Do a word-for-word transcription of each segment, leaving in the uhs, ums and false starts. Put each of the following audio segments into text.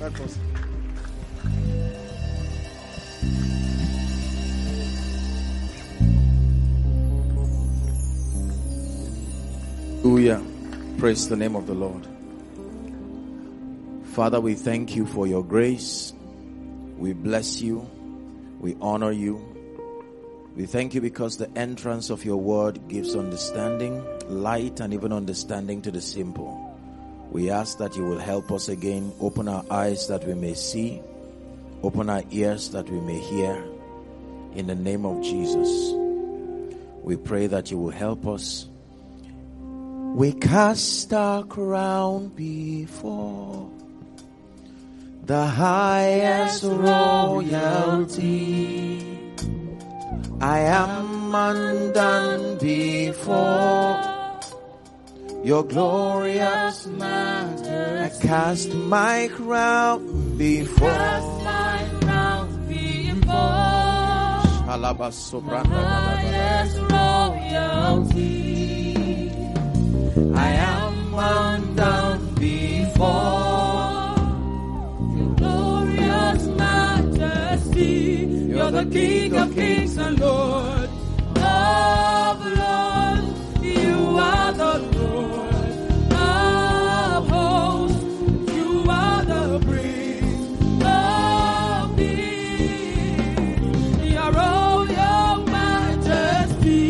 Help us. Hallelujah. Praise the name of the Lord. Father, we thank you for your grace. We bless you. We honor you. We thank you because the entrance of your word gives understanding, light, and even understanding to the simple. We ask that you will help us again. Open our eyes that we may see. Open our ears that we may hear. In the name of Jesus, we pray that you will help us. We cast our crown before the highest royalty. I am undone before your glorious majesty. I cast my crown before. Cast my crown before the highest royalty. I am undone before your glorious majesty. You're the King of kings and Lord of lords. You are the Lord of hosts. You are the Prince of peace. Your royal majesty.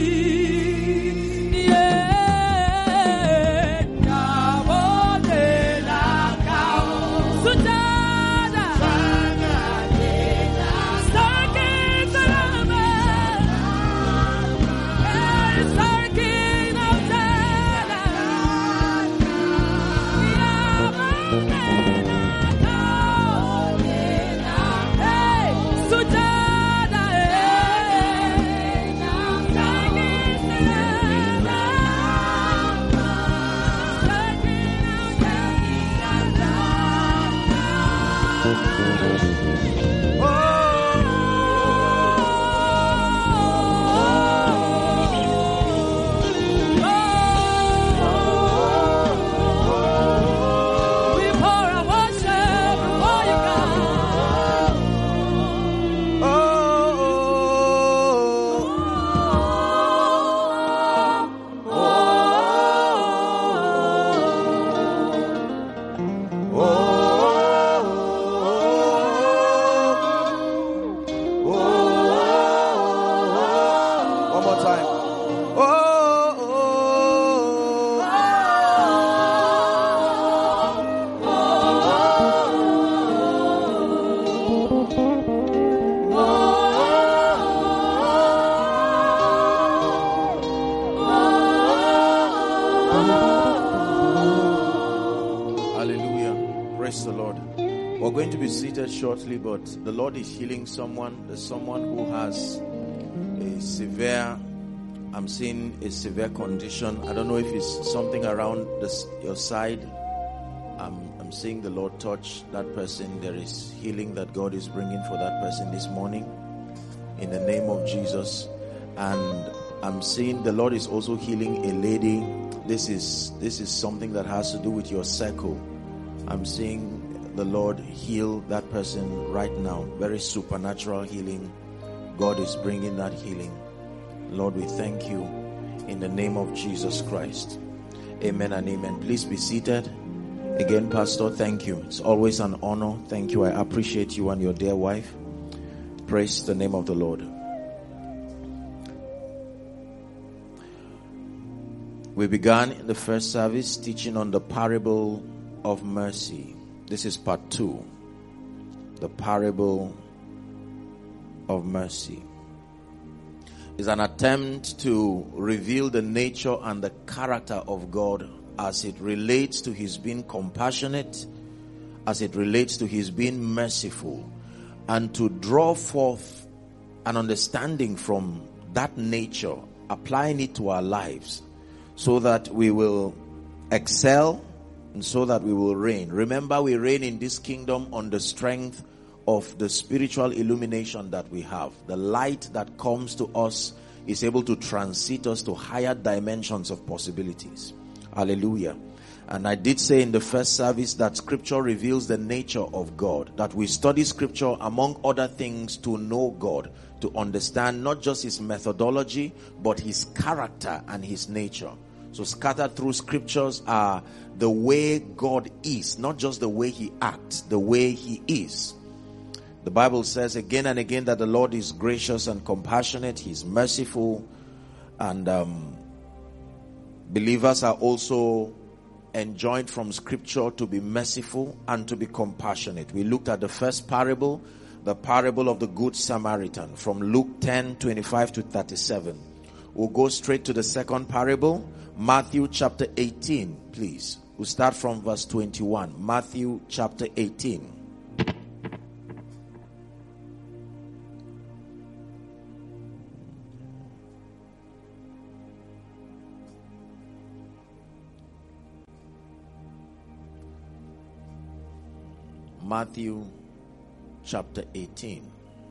Shortly, but the Lord is healing someone. There's someone who has a severe, I'm seeing a severe condition. I don't know if it's something around this, your side. I'm, I'm seeing the Lord touch that person. There is healing that God is bringing for that person this morning in the name of Jesus. And I'm seeing the Lord is also healing a lady. This is this is something that has to do with your circle. I'm seeing the Lord heal that person right now. Very supernatural healing. God is bringing that healing. Lord, we thank you in the name of Jesus Christ. Amen and amen. Please be seated. Again, Pastor, thank you. It's always an honor. Thank you. I appreciate you and your dear wife. Praise the name of the Lord. We began in the first service teaching on the parable of mercy. This is part two. The parable of mercy is an attempt to reveal the nature and the character of God as it relates to his being compassionate, as it relates to his being merciful, and to draw forth an understanding from that nature, applying it to our lives so that we will excel and so that we will reign. Remember, we reign in this kingdom on the strength of the spiritual illumination that we have. The light that comes to us is able to transit us to higher dimensions of possibilities. Hallelujah. And I did say in the first service that scripture reveals the nature of God, that we study scripture among other things to know God, to understand not just his methodology, but his character and his nature. So scattered through scriptures are the way God is, not just the way he acts, the way he is. The Bible says again and again that the Lord is gracious and compassionate, he's merciful, and um, believers are also enjoined from scripture to be merciful and to be compassionate. We looked at the first parable, the parable of the Good Samaritan, from Luke ten, twenty-five to thirty-seven. We'll go straight to the second parable, Matthew chapter eighteen, please. We'll start from verse twenty-one. Matthew chapter eighteen. Matthew chapter eighteen.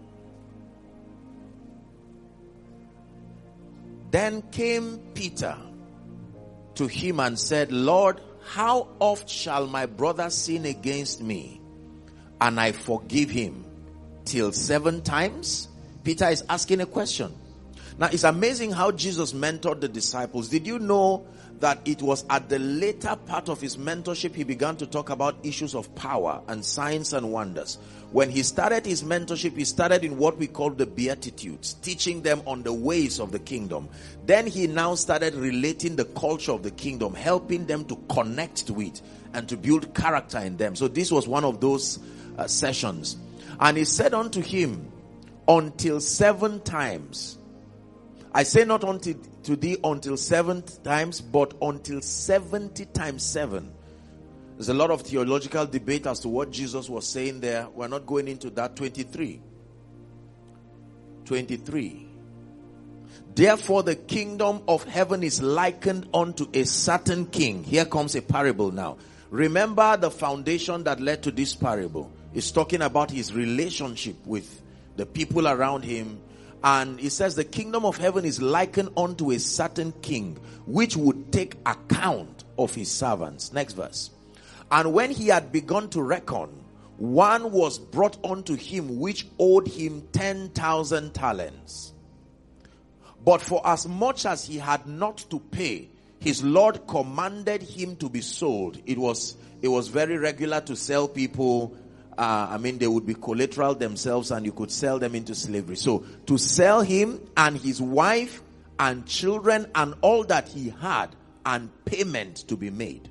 Then came Peter to him and said, Lord, how oft shall my brother sin against me, and I forgive him? Till seven times? Peter is asking a question. Now, it's amazing how Jesus mentored the disciples. Did you know that it was at the later part of his mentorship he began to talk about issues of power and signs and wonders? When he started his mentorship, he started in what we call the Beatitudes, teaching them on the ways of the kingdom. Then he now started relating the culture of the kingdom, helping them to connect to it and to build character in them. So this was one of those uh, sessions. And he said unto him, until seven times, I say not unto to thee until seven times, but until seventy times seven. There's a lot of theological debate as to what Jesus was saying there. We're not going into that. twenty-three. twenty-three. Therefore the kingdom of heaven is likened unto a certain king. Here comes a parable now. Remember the foundation that led to this parable. It's talking about his relationship with the people around him. And it says the kingdom of heaven is likened unto a certain king, which would take account of his servants. Next verse. And when he had begun to reckon, one was brought unto him which owed him ten thousand talents. But for as much as he had not to pay, his Lord commanded him to be sold. It was, it was very regular to sell people. Uh, I mean, they would be collateral themselves and you could sell them into slavery. So to sell him and his wife and children and all that he had, and payment to be made.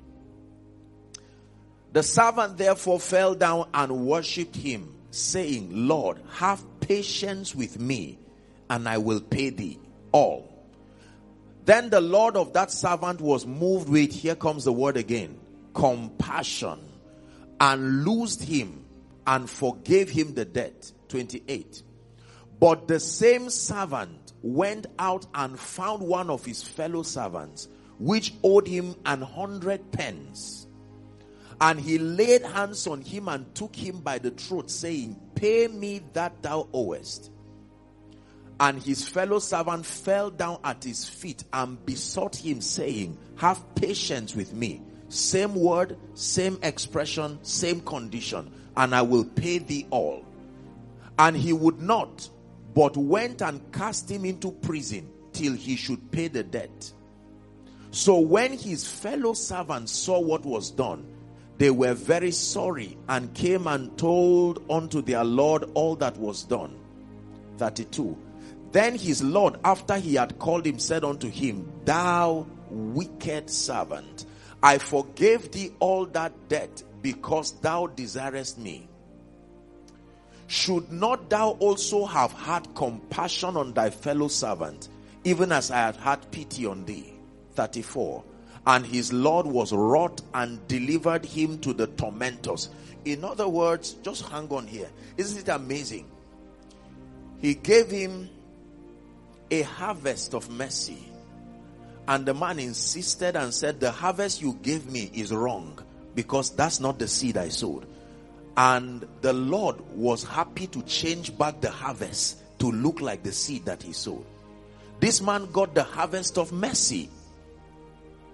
The servant therefore fell down and worshipped him, saying, Lord, have patience with me, and I will pay thee all. Then the Lord of that servant was moved with, here comes the word again, compassion, and loosed him and forgave him the debt. twenty-eight. But the same servant went out and found one of his fellow servants, which owed him an hundred pence. And he laid hands on him and took him by the throat, saying, pay me that thou owest. And his fellow servant fell down at his feet and besought him, saying, have patience with me. Same word, same expression, same condition, and I will pay thee all. And he would not, but went and cast him into prison till he should pay the debt. So when his fellow servants saw what was done, they were very sorry and came and told unto their Lord all that was done. thirty-two. Then his Lord, after he had called him, said unto him, thou wicked servant, I forgave thee all that debt because thou desirest me. Should not thou also have had compassion on thy fellow servant, even as I had had pity on thee? thirty-four. And his Lord was wroth and delivered him to the tormentors. In other words, just hang on here. Isn't it amazing? He gave him a harvest of mercy. And the man insisted and said, the harvest you gave me is wrong, because that's not the seed I sowed. And the Lord was happy to change back the harvest to look like the seed that he sowed. This man got the harvest of mercy.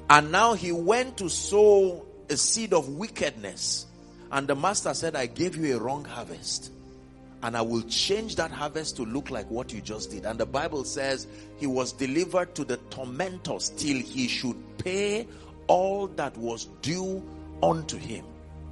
And now he went to sow a seed of wickedness. And the master said, I gave you a wrong harvest. And I will change that harvest to look like what you just did. And the Bible says he was delivered to the tormentors till he should pay all that was due unto him.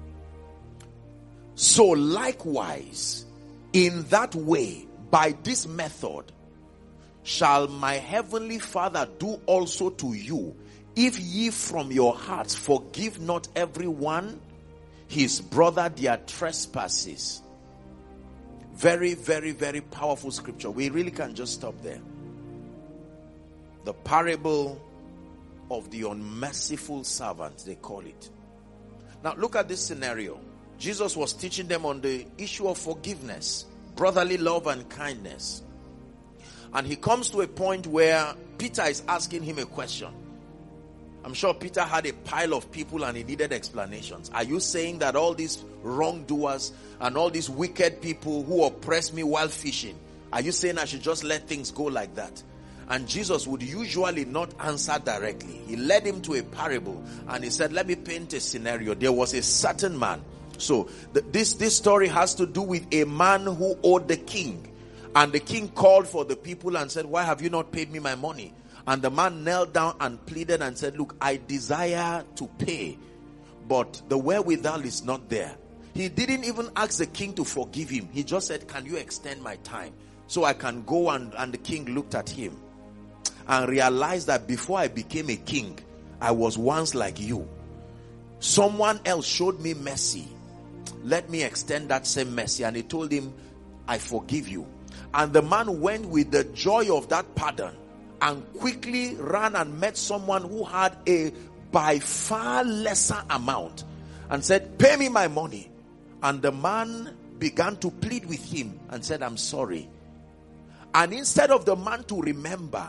So likewise, in that way, by this method, shall my heavenly Father do also to you, if ye from your hearts forgive not every one his brother their trespasses. Very, very, very powerful scripture. We really can just stop there. The parable of the unmerciful servant, they call it. Now look at this scenario. Jesus was teaching them on the issue of forgiveness, brotherly love and kindness. And he comes to a point where Peter is asking him a question. I'm sure Peter had a pile of people and he needed explanations. Are you saying that all these wrongdoers and all these wicked people who oppress me while fishing, are you saying I should just let things go like that? And Jesus would usually not answer directly. He led him to a parable and he said, let me paint a scenario. There was a certain man. So th- this, this story has to do with a man who owed the king. And the king called for the people and said, why have you not paid me my money? And the man knelt down and pleaded and said, look, I desire to pay, but the wherewithal is not there. He didn't even ask the king to forgive him. He just said, can you extend my time so I can go? And, and the king looked at him and realized that before I became a king, I was once like you. Someone else showed me mercy. Let me extend that same mercy. And he told him, I forgive you. And the man went with the joy of that pardon and quickly ran and met someone who had a by far lesser amount and said, pay me my money. And the man began to plead with him and said, I'm sorry. And instead of the man to remember,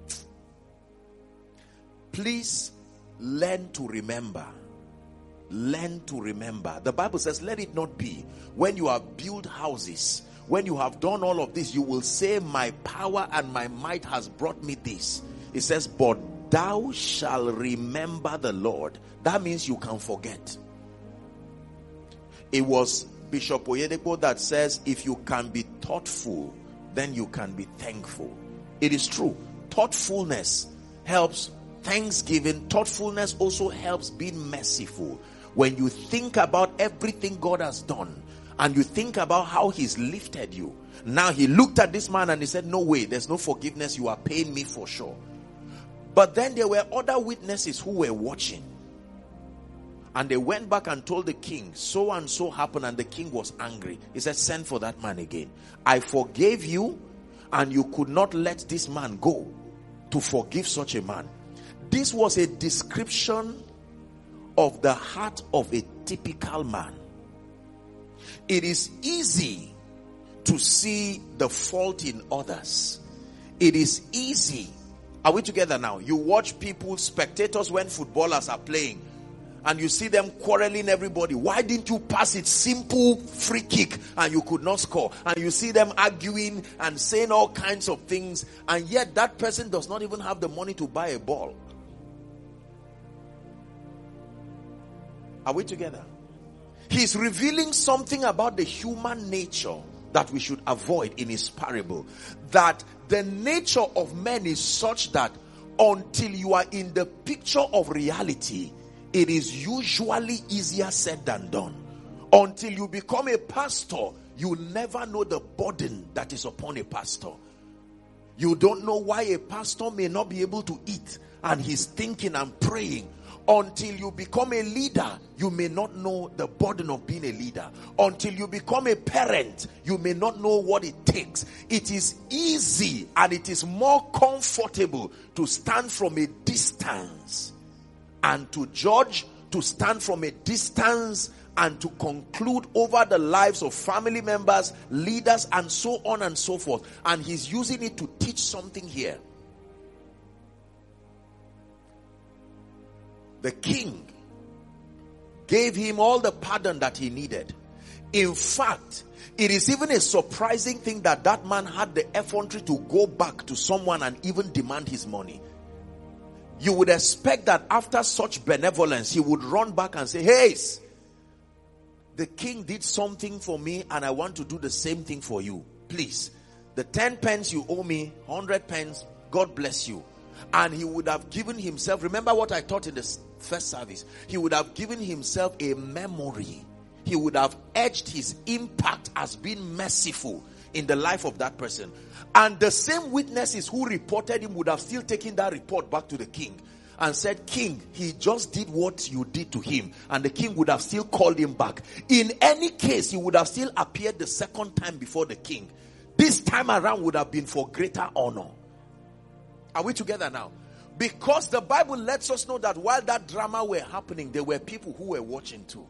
please learn to remember. Learn to remember. The Bible says, let it not be when you have built houses, when you have done all of this, you will say, my power and my might has brought me this. It says, but thou shalt remember the Lord. That means you can forget. It was Bishop Oyedepo that says, if you can be thoughtful, then you can be thankful. It is true. Thoughtfulness helps thanksgiving. Thoughtfulness also helps being merciful. When you think about everything God has done, and you think about how he's lifted you. Now he looked at this man and he said, no way, there's no forgiveness. You are paying me for sure. But then there were other witnesses who were watching. And they went back and told the king, so and so happened, and the king was angry. He said, send for that man again. I forgave you, and you could not let this man go to forgive such a man. This was a description of the heart of a typical man. It is easy to see the fault in others. It is easy. Are we together now? You watch people, spectators, when footballers are playing, and you see them quarreling everybody. Why didn't you pass it? Simple free kick and you could not score. And you see them arguing and saying all kinds of things, and yet that person does not even have the money to buy a ball. Are we together? He's revealing something about the human nature that we should avoid in his parable. That the nature of men is such that until you are in the picture of reality, it is usually easier said than done. Until you become a pastor, you never know the burden that is upon a pastor. You don't know why a pastor may not be able to eat, and he's thinking and praying. Until you become a leader, you may not know the burden of being a leader. Until you become a parent, you may not know what it takes. It is easy and it is more comfortable to stand from a distance and to judge, to stand from a distance and to conclude over the lives of family members, leaders, and so on and so forth. And he's using it to teach something here. The king gave him all the pardon that he needed. In fact, it is even a surprising thing that that man had the effrontery to go back to someone and even demand his money. You would expect that after such benevolence, he would run back and say, hey, the king did something for me and I want to do the same thing for you. Please, the ten pence you owe me, hundred pence, God bless you. And he would have given himself, remember what I taught in the first service, he would have given himself a memory. He would have edged his impact as being merciful in the life of that person. And the same witnesses who reported him would have still taken that report back to the king and said, King, he just did what you did to him. And the king would have still called him back. In any case, he would have still appeared the second time before the king. This time around would have been for greater honor. Are we together now? Because the Bible lets us know that while that drama were happening, there were people who were watching too.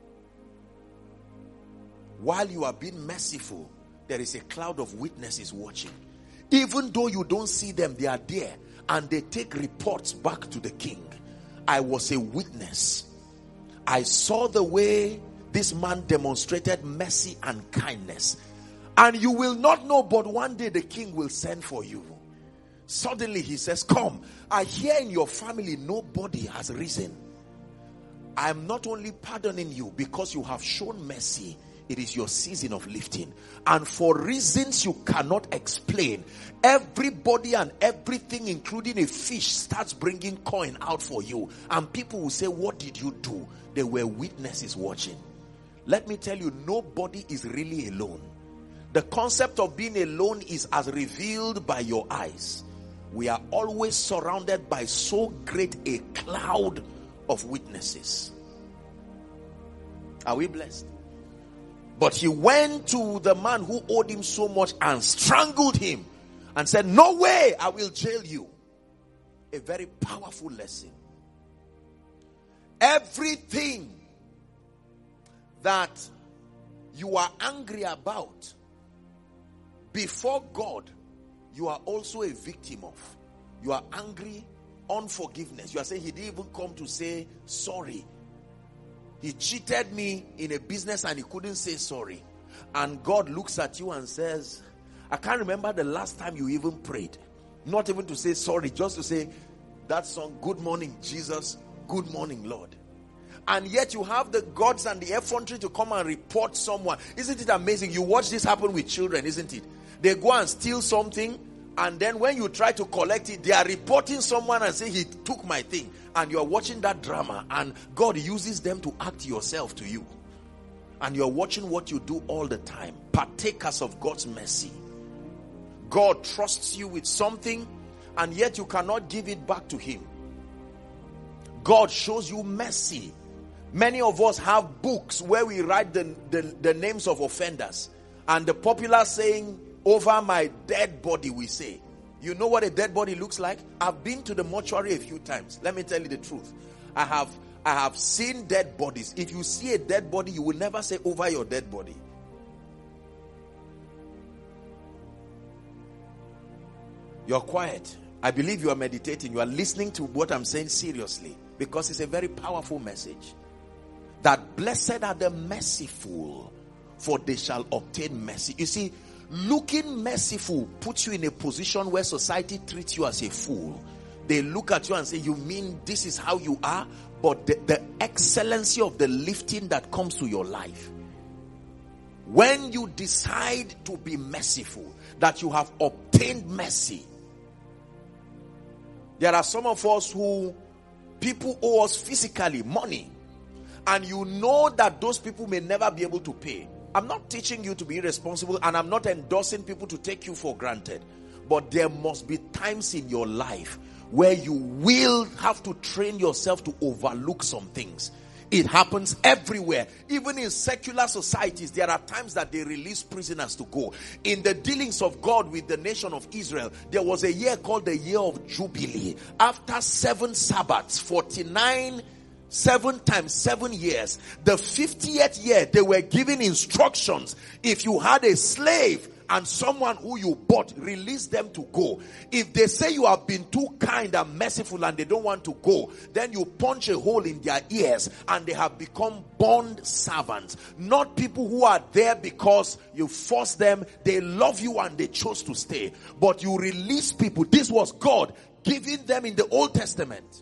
While you are being merciful, there is a cloud of witnesses watching. Even though you don't see them, they are there. And they take reports back to the king. I was a witness. I saw the way this man demonstrated mercy and kindness. And you will not know, but one day the king will send for you. Suddenly he says, come, I hear in your family nobody has risen. I am not only pardoning you because you have shown mercy. It is your season of lifting. And for reasons you cannot explain, everybody and everything, including a fish, starts bringing coin out for you. And people will say, what did you do? There were witnesses watching. Let me tell you, nobody is really alone. The concept of being alone is as revealed by your eyes. We are always surrounded by so great a cloud of witnesses. Are we blessed? But he went to the man who owed him so much and strangled him and said, no way, I will jail you. A very powerful lesson. Everything that you are angry about, before God, you are also a victim of. You are angry, unforgiveness. You are saying he didn't even come to say sorry. He cheated me in a business and he couldn't say sorry. And God looks at you and says, I can't remember the last time you even prayed. Not even to say sorry, just to say that song, good morning Jesus, good morning Lord. And yet you have the gods and the effrontery to come and report someone. Isn't it amazing? You watch this happen with children, isn't it? They go and steal something, and then when you try to collect it, they are reporting someone and say he took my thing. And you are watching that drama, and God uses them to act yourself to you. And you are watching what you do all the time. Partakers of God's mercy. God trusts you with something, and yet you cannot give it back to him. God shows you mercy. Many of us have books where we write the, the, the names of offenders. And the popular saying, over my dead body, we say. You know what a dead body looks like? I've been to the mortuary a few times. Let me tell you the truth. I have, I have seen dead bodies. If you see a dead body, you will never say over your dead body. You're quiet. I believe you are meditating. You are listening to what I'm saying seriously. Because it's a very powerful message. That blessed are the merciful, for they shall obtain mercy. You see, looking merciful puts you in a position where society treats you as a fool. They look at you and say, you mean this is how you are? But the, the excellency of the lifting that comes to your life, when you decide to be merciful, that you have obtained mercy. There are some of us who, people owe us physically money, and you know that those people may never be able to pay. I'm not teaching you to be irresponsible, and I'm not endorsing people to take you for granted. But there must be times in your life where you will have to train yourself to overlook some things. It happens everywhere. Even in secular societies, there are times that they release prisoners to go. In the dealings of God with the nation of Israel, there was a year called the year of Jubilee. After seven Sabbaths, forty-nine, seven times seven years, the fiftieth year, they were giving instructions. If you had a slave and someone who you bought, release them to go. If they say you have been too kind and merciful and they don't want to go, then you punch a hole in their ears and they have become bond servants. Not people who are there because you force them. They love you and they chose to stay. But you release people. This was God given them in the Old Testament.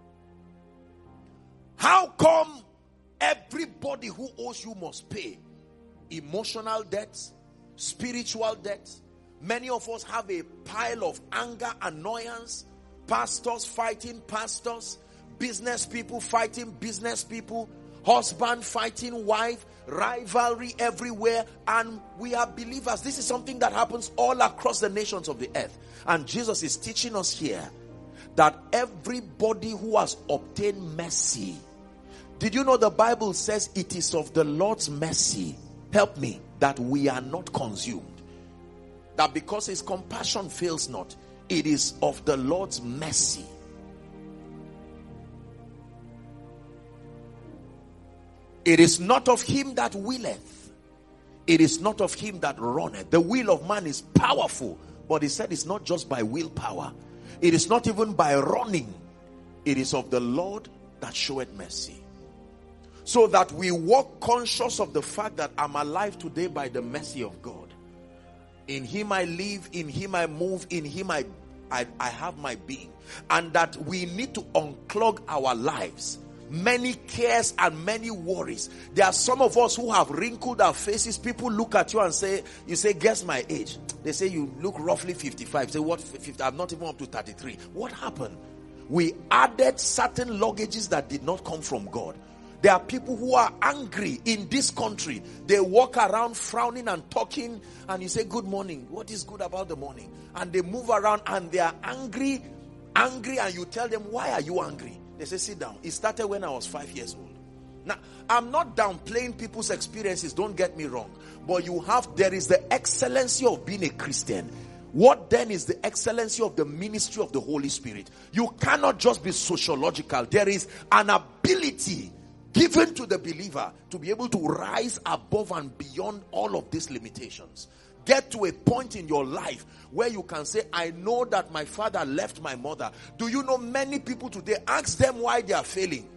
How come everybody who owes you must pay? Emotional debts, spiritual debts. Many of us have a pile of anger, annoyance, pastors fighting pastors, business people fighting business people, husband fighting wife, rivalry everywhere, and we are believers. This is something that happens all across the nations of the earth. And Jesus is teaching us here that everybody who has obtained mercy, did you know the Bible says it is of the Lord's mercy, help me, that we are not consumed? That because his compassion fails not, it is of the Lord's mercy. It is not of him that willeth, it is not of him that runneth. The will of man is powerful, but he said it's not just by willpower. It is not even by running. It is of the Lord that showeth mercy. So that we walk conscious of the fact that I'm alive today by the mercy of God. In him I live, in him I move, in him I, I, I have my being. And that we need to unclog our lives. Many cares and many worries. There are some of us who have wrinkled our faces. People look at you and say, you say, guess my age. They say you look roughly fifty-five. Say, what fifty? I'm not even up to thirty-three. What happened? We added certain luggages that did not come from God. There are people who are angry in this country. They walk around frowning and talking, and you say, good morning. What is good about the morning? And they move around and they are angry, angry, and you tell them, why are you angry? They say, sit down. It started when I was five years old. Now, I'm not downplaying people's experiences, don't get me wrong. But you have, there is the excellency of being a Christian. What then is the excellency of the ministry of the Holy Spirit? You cannot just be sociological. There is an ability given to the believer to be able to rise above and beyond all of these limitations. Get to a point in your life where you can say, I know that my father left my mother. Do you know many people today, ask them why they are failing.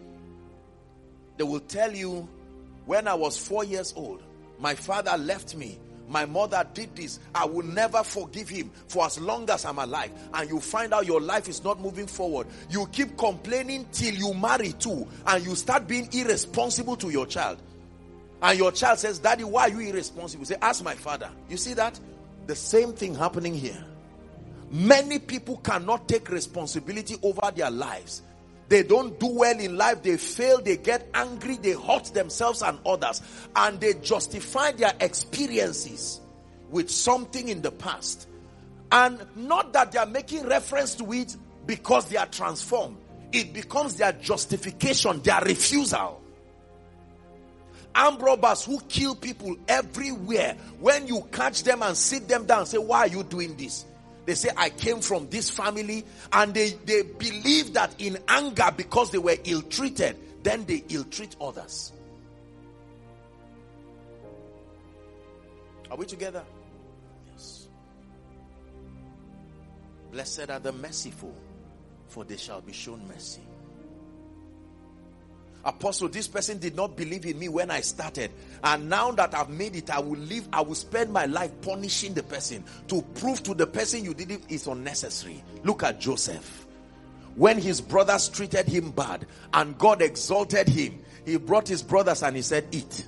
They will tell you, when I was four years old, my father left me. My mother did this. I will never forgive him for as long as I'm alive. And you find out your life is not moving forward. You keep complaining till you marry too. And you start being irresponsible to your child. And your child says, Daddy, why are you irresponsible? You say, ask my father. You see that? The same thing happening here. Many people cannot take responsibility over their lives. They don't do well in life. They fail. They get angry. They hurt themselves and others. And they justify their experiences with something in the past. And not that they are making reference to it because they are transformed. It becomes their justification, their refusal. Armed robbers who kill people everywhere. When you catch them and sit them down and say, why are you doing this? They say, I came from this family, and they, they believe that in anger because they were ill-treated, then they ill-treat others. Are we together? Yes. Blessed are the merciful, for they shall be shown mercy. Apostle, this person did not believe in me when I started, and now that I've made it, I will live, I will spend my life punishing the person to prove to the person you did it is unnecessary. Look at Joseph. When his brothers treated him bad and God exalted him, he brought his brothers and he said, eat.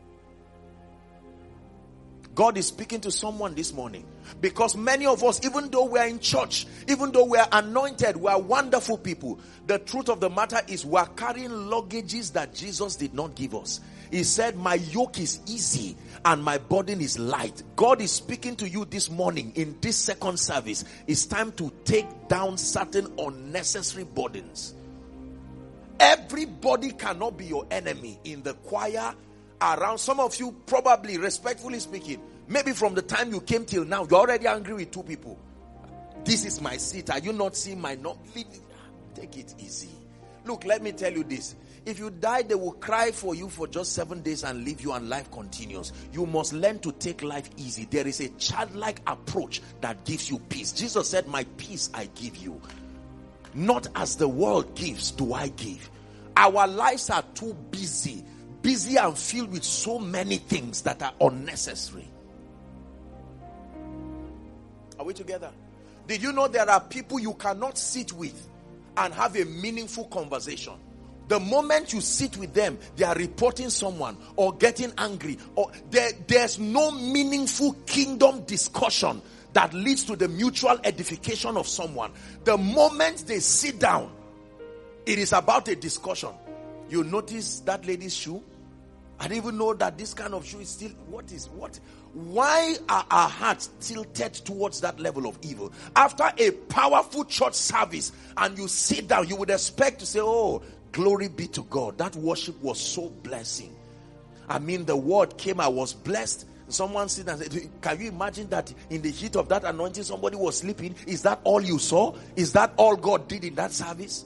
God is speaking to someone this morning. Because many of us, even though we are in church, even though we are anointed, we are wonderful people, the truth of the matter is we are carrying luggages that Jesus did not give us. He said, my yoke is easy and my burden is light. God is speaking to you this morning in this second service. It's time to take down certain unnecessary burdens. Everybody cannot be your enemy in the choir, around. Some of you, probably, respectfully speaking, maybe from the time you came till now, you're already angry with two people. This is my seat. Are you not seeing my no? Take it easy. Look, let me tell you this. If you die, they will cry for you for just seven days and leave you, and life continues. You must learn to take life easy. There is a childlike approach that gives you peace. Jesus said, my peace I give you. Not as the world gives do I give. Our lives are too busy. Busy and filled with so many things that are unnecessary. Are we together? Did you know there are people you cannot sit with and have a meaningful conversation? The moment you sit with them, they are reporting someone or getting angry, or there, there's no meaningful kingdom discussion that leads to the mutual edification of someone. The moment they sit down, it is about a discussion. You notice that lady's shoe? I didn't even know that this kind of shoe is still, what is, what? Why are our hearts tilted towards that level of evil? After a powerful church service and you sit down, you would expect to say, oh, glory be to God. That worship was so blessing. I mean, the word came, I was blessed. Someone said, and said, can you imagine that in the heat of that anointing, somebody was sleeping? Is that all you saw? Is that all God did in that service?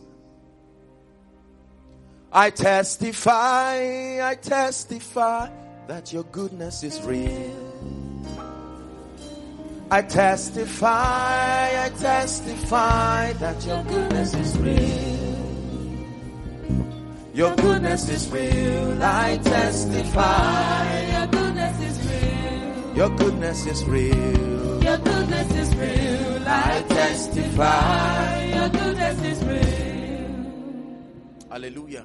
I testify, I testify that your goodness is real. I testify, I testify that your goodness is real. Your goodness is real. I testify. Your goodness is real. Your goodness is real. Your goodness is real. I testify. Your goodness is real. Hallelujah.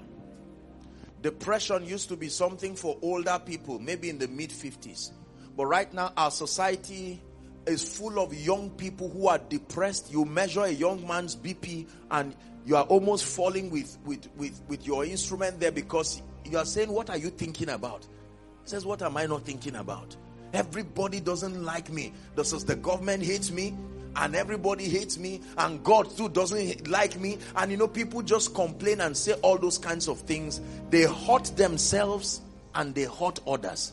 Depression used to be something for older people, maybe in the mid fifties. But right now, our society is full of young people who are depressed. You measure a young man's B P and you are almost falling with, with, with, with your instrument there, because you are saying, what are you thinking about? He says, what am I not thinking about? Everybody doesn't like me. This is the government hates me, and everybody hates me, and God too doesn't like me. And you know, people just complain and say all those kinds of things. They hurt themselves and they hurt others.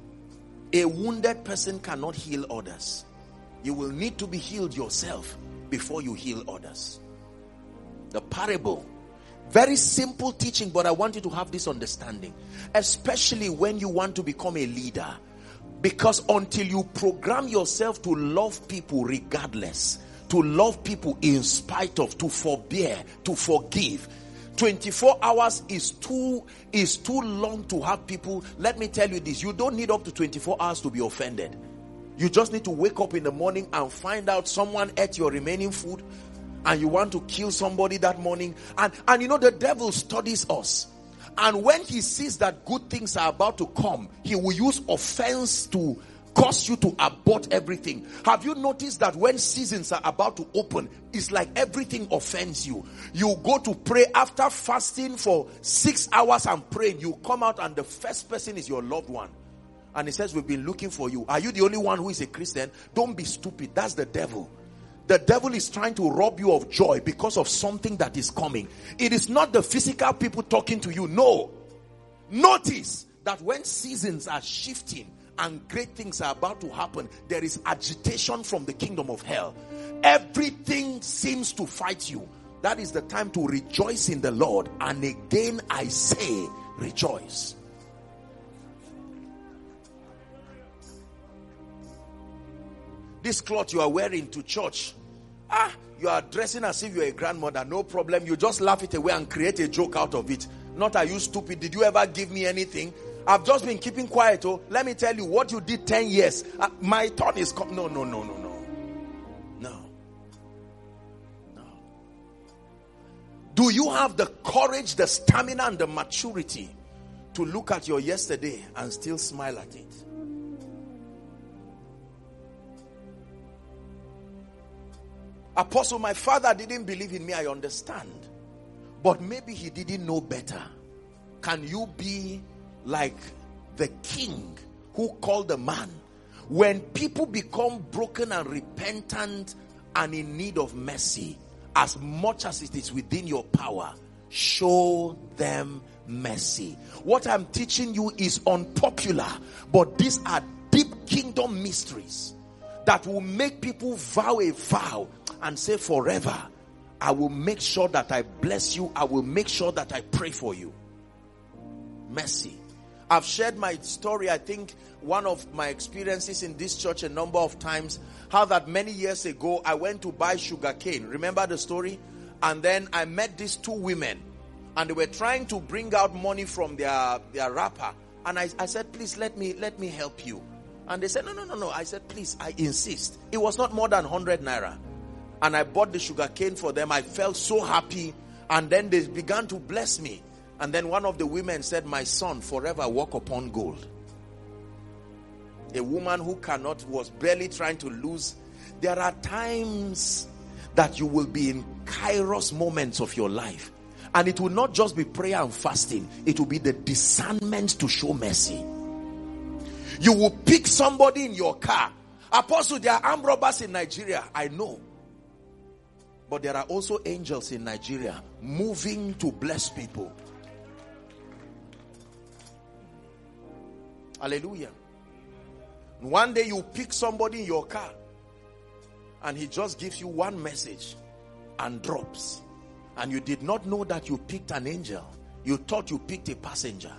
A wounded person cannot heal others. You will need to be healed yourself before you heal others. The parable, very simple teaching, but I want you to have this understanding, especially when you want to become a leader. Because until you program yourself to love people regardless, to love people in spite of, to forbear, to forgive, twenty-four hours is too is too long to have people. Let me tell you this, you don't need up to twenty-four hours to be offended. You just need to wake up in the morning and find out someone ate your remaining food and you want to kill somebody that morning. And, and you know, the devil studies us. And when he sees that good things are about to come, he will use offense to cause you to abort everything. Have you noticed that when seasons are about to open, it's like everything offends you? You go to pray after fasting for six hours and praying. You come out and the first person is your loved one. And he says, we've been looking for you. Are you the only one who is a Christian? Don't be stupid. That's the devil. The devil is trying to rob you of joy because of something that is coming. It is not the physical people talking to you. No. Notice that when seasons are shifting and great things are about to happen, there is agitation from the kingdom of hell. Everything seems to fight you. That is the time to rejoice in the Lord. And again I say, rejoice. This cloth you are wearing to church, ah, you are dressing as if you're a grandmother. No problem. You just laugh it away and create a joke out of it. Not, are you stupid? Did you ever give me anything? I've just been keeping quiet. Oh, let me tell you what you did ten years. Uh, my turn is coming. No, no, no, no, no. No. No. Do you have the courage, the stamina, and the maturity to look at your yesterday and still smile at it? Apostle, my father didn't believe in me, I understand. But maybe he didn't know better. Can you be like the king who called the man? When people become broken and repentant and in need of mercy, as much as it is within your power, show them mercy. What I'm teaching you is unpopular, but these are deep kingdom mysteries that will make people vow a vow and say, forever I will make sure that I bless you. I will make sure that I pray for you. Mercy. I've shared my story, I think one of my experiences in this church a number of times, how that many years ago I went to buy sugar cane. Remember the story? And then I met these two women and they were trying to bring out money from their, their wrapper. And I, I said, please let me, let me help you. And they said, no, no, no, no. I said, please, I insist. It was not more than one hundred naira. and I bought the sugar cane for them. I felt so happy, and then they began to bless me. And then one of the women said, my son, forever walk upon gold. A woman who cannot, was barely trying to lose. There are times that you will be in kairos moments of your life, and it will not just be prayer and fasting. It will be the discernment to show mercy. You will pick somebody in your car. Apostle, there are armed robbers in Nigeria. I know. But there are also angels in Nigeria moving to bless people. Hallelujah. One day you pick somebody in your car, and he just gives you one message and drops. And you did not know that you picked an angel. You thought you picked a passenger.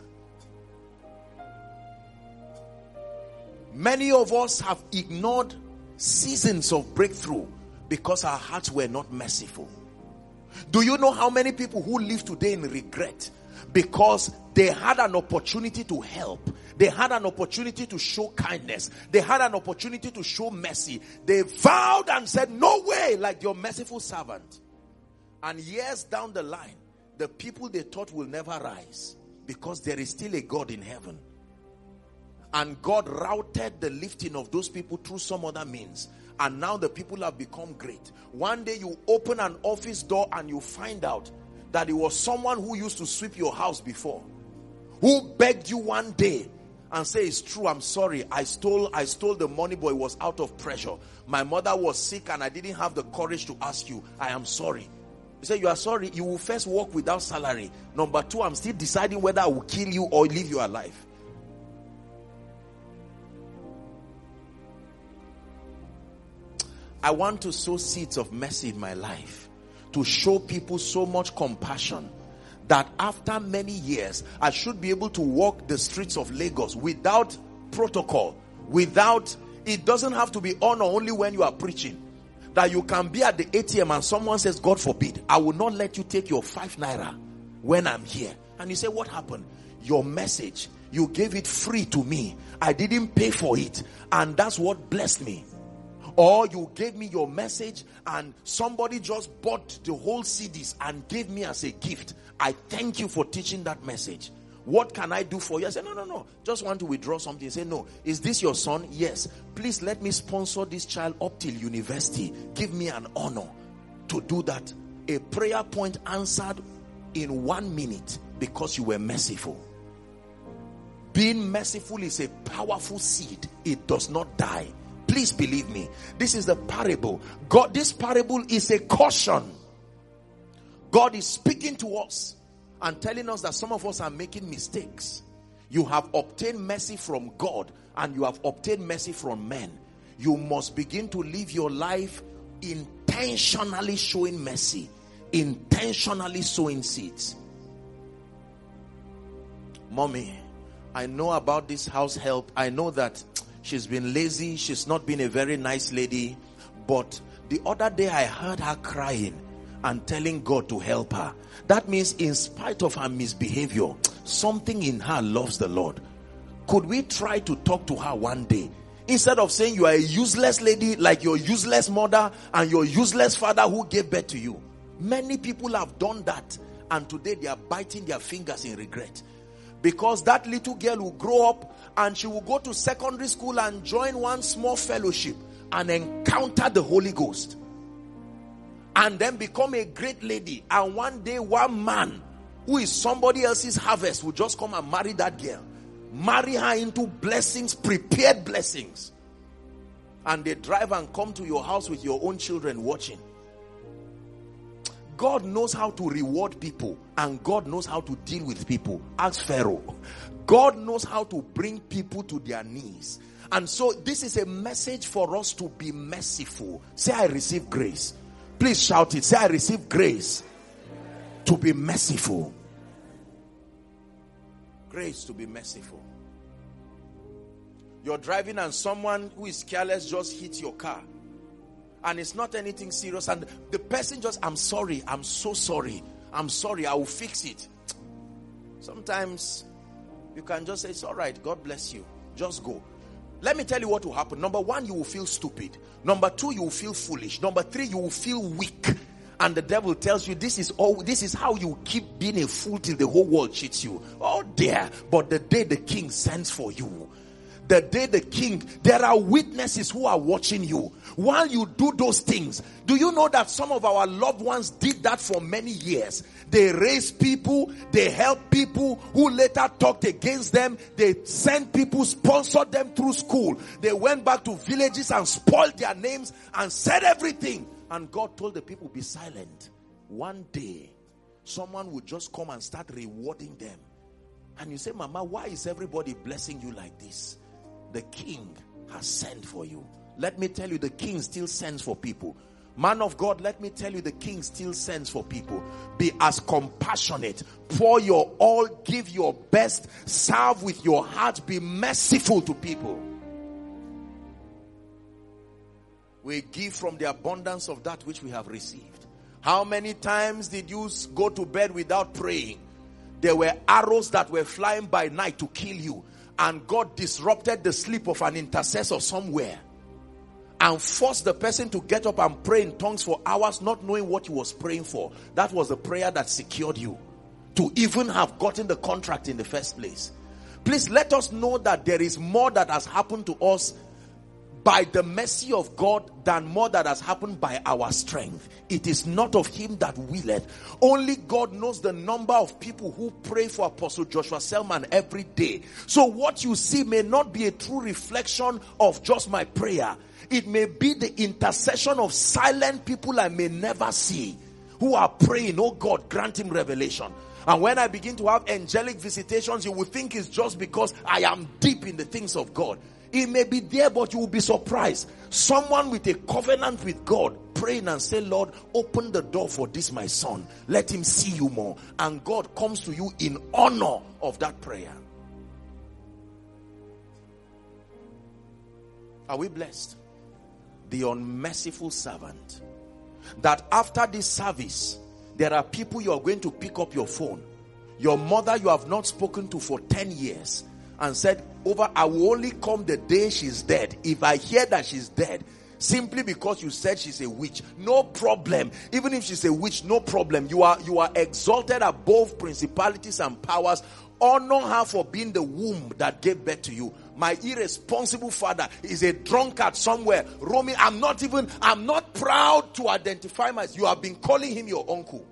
Many of us have ignored seasons of breakthrough because our hearts were not merciful. Do you know how many people who live today in regret because they had an opportunity to help? They had an opportunity to show kindness. They had an opportunity to show mercy. They vowed and said, no way, like your merciful servant. And years down the line, the people they thought will never rise, because there is still a God in heaven. And God routed the lifting of those people through some other means. And now the people have become great. One day you open an office door and you find out that it was someone who used to sweep your house before, who begged you one day and say, it's true, I'm sorry, I stole I stole the money, but it was out of pressure. My mother was sick and I didn't have the courage to ask you. I am sorry. You say you are sorry. You will first work without salary. Number two, I'm still deciding whether I will kill you or leave you alive. I want to sow seeds of mercy in my life, to show people so much compassion that after many years, I should be able to walk the streets of Lagos without protocol, without, it doesn't have to be honor only when you are preaching. That you can be at the A T M and someone says, God forbid, I will not let you take your five naira when I'm here. And you say, what happened? Your message, you gave it free to me. I didn't pay for it. And that's what blessed me. Or you gave me your message and somebody just bought the whole C Ds and gave me as a gift. I thank you for teaching that message. What can I do for you? I said, no, no, no. Just want to withdraw something. Say, no. Is this your son? Yes. Please let me sponsor this child up till university. Give me an honor to do that. A prayer point answered in one minute because you were merciful. Being merciful is a powerful seed. It does not die. Please believe me. This is the parable. God, this parable is a caution. God is speaking to us and telling us that some of us are making mistakes. You have obtained mercy from God and you have obtained mercy from men. You must begin to live your life intentionally showing mercy, intentionally sowing seeds. Mommy, I know about this house help. I know that she's been lazy. She's not been a very nice lady. But the other day I heard her crying and telling God to help her. That means in spite of her misbehavior, something in her loves the Lord. Could we try to talk to her one day? Instead of saying you are a useless lady like your useless mother and your useless father who gave birth to you. Many people have done that and today they are biting their fingers in regret. Because that little girl will grow up and she will go to secondary school and join one small fellowship and encounter the Holy Ghost. And then become a great lady. And one day one man who is somebody else's harvest will just come and marry that girl. Marry her into blessings, prepared blessings. And they drive and come to your house with your own children watching. God knows how to reward people and God knows how to deal with people. Ask Pharaoh. God knows how to bring people to their knees. And so this is a message for us to be merciful. Say, I receive grace. Please shout it. Say, I receive grace to be merciful. Grace to be merciful. You're driving and someone who is careless just hits your car. And it's not anything serious. And the person just, I'm sorry. I'm so sorry. I'm sorry. I will fix it. Sometimes you can just say, it's all right. God bless you. Just go. let me tell you what will happen. Number one, you will feel stupid. Number two, you will feel foolish. Number three, you will feel weak. And the devil tells you this is all, this is how you keep being a fool till the whole world cheats you. Oh dear. But the day the king sends for you, the day the king, there are witnesses who are watching you. While you do those things, do you know that some of our loved ones did that for many years? They raised people, they helped people who later talked against them. They sent people, sponsored them through school. They went back to villages and spoiled their names and said everything. And God told the people, be silent. One day, someone would just come and start rewarding them. And you say, Mama, why is everybody blessing you like this? The king has sent for you. Let me tell you, the king still sends for people. Man of God, let me tell you, the king still sends for people. Be as compassionate. Pour your all. Give your best. Serve with your heart. Be merciful to people. We give from the abundance of that which we have received. How many times did you go to bed without praying? There were arrows that were flying by night to kill you. And God disrupted the sleep of an intercessor somewhere. And forced the person to get up and pray in tongues for hours, not knowing what he was praying for. That was the prayer that secured you to even have gotten the contract in the first place. Please let us know that there is more that has happened to us by the mercy of God than more that has happened by our strength. It is not of him that willeth. Only God knows the number of people who pray for Apostle Joshua Selman every day. So what you see may not be a true reflection of just my prayer. It may be the intercession of silent people I may never see, who are praying, oh God, grant him revelation. And when I begin to have angelic visitations, you will think it's just because I am deep in the things of God. It may be there, but you will be surprised. Someone with a covenant with God praying and say, Lord, open the door for this my son. Let him see you more. And God comes to you in honor of that prayer. Are we blessed? The unmerciful servant. That after this service, there are people you are going to pick up your phone. Your mother you have not spoken to for ten years. And said, over, I will only come the day she's dead. If I hear that she's dead, simply because you said she's a witch, no problem. Even if she's a witch, no problem. You are, you are exalted above principalities and powers. Honor her for being the womb that gave birth to you. My irresponsible father is a drunkard somewhere. Romy, I'm not even, I'm not proud to identify myself. You have been calling him your uncle.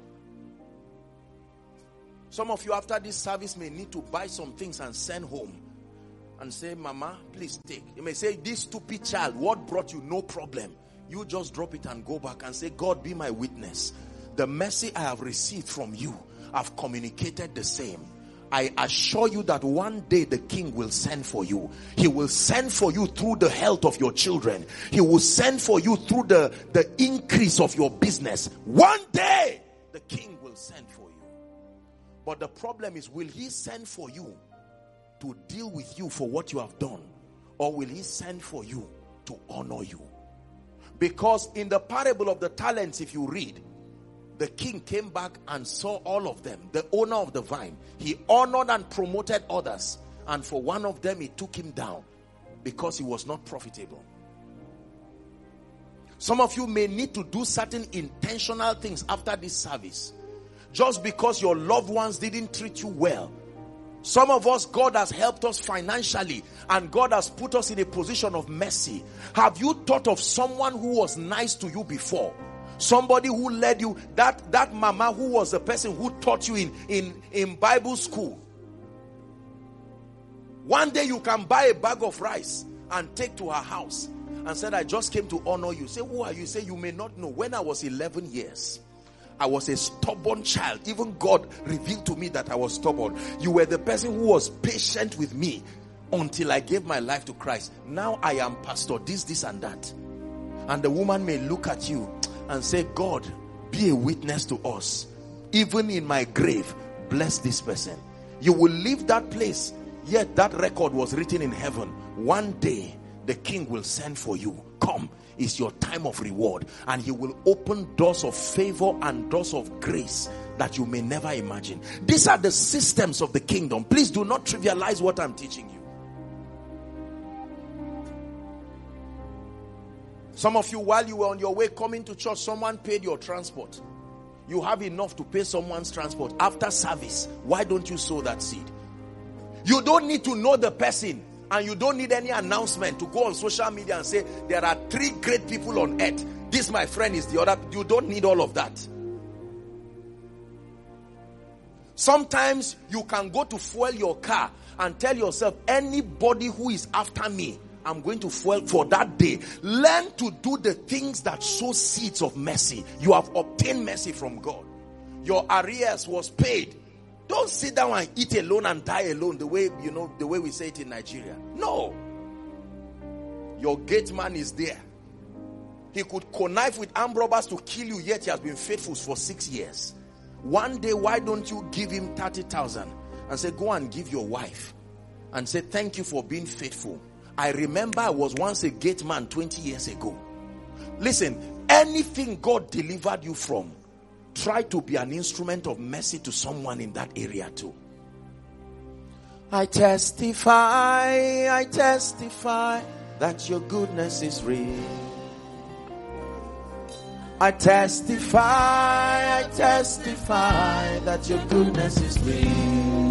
Some of you after this service may need to buy some things and send home. And say, Mama, please take. You may say, this stupid child, what brought you? No problem. You just drop it and go back and say, God, be my witness. The mercy I have received from you, I've communicated the same. I assure you that one day the king will send for you. He will send for you through the health of your children. He will send for you through the, the increase of your business. One day the king will send for you. But the problem is, will he send for you to deal with you for what you have done? Or will he send for you to honor you? Because in the parable of the talents, if you read, the king came back and saw all of them. The owner of the vine, he honored and promoted others. And for one of them, he took him down because he was not profitable. Some of you may need to do certain intentional things after this service. Just because your loved ones didn't treat you well. Some of us, God has helped us financially and God has put us in a position of mercy. Have you thought of someone who was nice to you before? Somebody who led you, that, that mama who was the person who taught you in, in, in Bible school. One day you can buy a bag of rice and take to her house and said, I just came to honor you. Say, who are you? Say, you may not know. When I was eleven years, I was a stubborn child. Even God revealed to me that I was stubborn. You were the person who was patient with me until I gave my life to Christ. Now I am pastor, this, this and that. And the woman may look at you and say, God, be a witness to us. Even in my grave, bless this person. You will leave that place, yet that record was written in heaven. One day, the king will send for you. Come. Is your time of reward, and he will open doors of favor and doors of grace that you may never imagine. These are the systems of the kingdom. Please do not trivialize what I'm teaching you. Some of you, while you were on your way coming to church, someone paid your transport. You have enough to pay someone's transport. After service, why don't you sow that seed? You don't need to know the person, and you don't need any announcement to go on social media and say, there are three great people on earth. This, my friend, is the other. You don't need all of that. Sometimes you can go to fuel your car and tell yourself, anybody who is after me, I'm going to fuel for that day. Learn to do the things that sow seeds of mercy. You have obtained mercy from God. Your arrears was paid. Don't sit down and eat alone and die alone, the way, you know, the way we say it in Nigeria. No. Your gate man is there. He could connive with armed robbers to kill you, yet he has been faithful for six years. One day, why don't you give him thirty thousand and say, go and give your wife and say, thank you for being faithful. I remember I was once a gate man twenty years ago. Listen, anything God delivered you from, try to be an instrument of mercy to someone in that area too. I testify, I testify that your goodness is real. I testify, I testify that your goodness is real.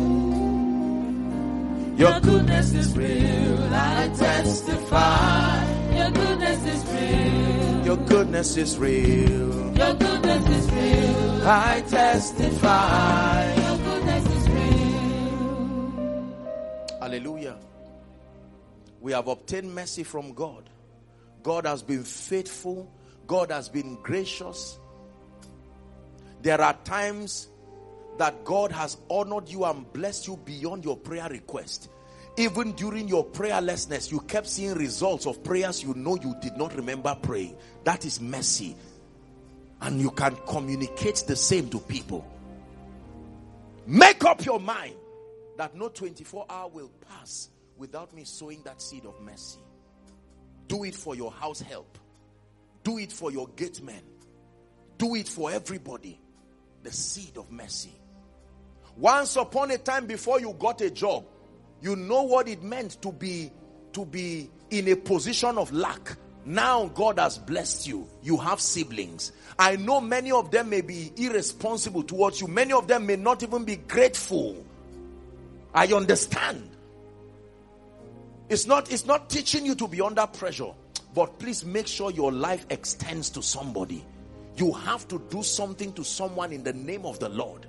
Your goodness is real. I testify. Your goodness is real. Your goodness is real. Your goodness is real. I testify. Your goodness is real. Hallelujah. We have obtained mercy from God. God has been faithful. God has been gracious. There are times that God has honored you and blessed you beyond your prayer request. Even during your prayerlessness, you kept seeing results of prayers you know you did not remember praying. That is mercy. And you can communicate the same to people. Make up your mind that no twenty-four hour will pass without me sowing that seed of mercy. Do it for your house help. Do it for your gate men. Do it for everybody. The seed of mercy. Once upon a time, before you got a job, you know what it meant to be to be in a position of lack. Now God has blessed you. You have siblings. I know many of them may be irresponsible towards you. Many of them may not even be grateful. I understand. It's not, it's not teaching you to be under pressure. But please make sure your life extends to somebody. You have to do something to someone in the name of the Lord.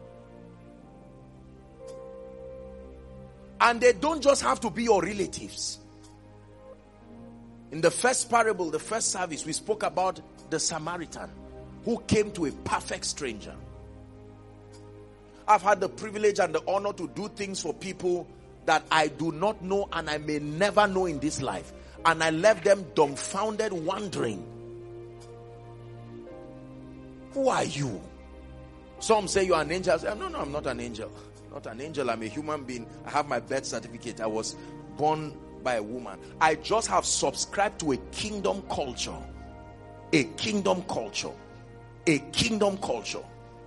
And they don't just have to be your relatives. In the first parable, the first service, we spoke about the Samaritan who came to a perfect stranger. I've had the privilege and the honor to do things for people that I do not know and I may never know in this life. And I left them dumbfounded, wondering, who are you? Some say you are an angel. I say, no, no, I'm not an angel. Not an angel. I'm a human being. I have my birth certificate. I was born by a woman. I just have subscribed to a kingdom culture. A kingdom culture. A kingdom culture.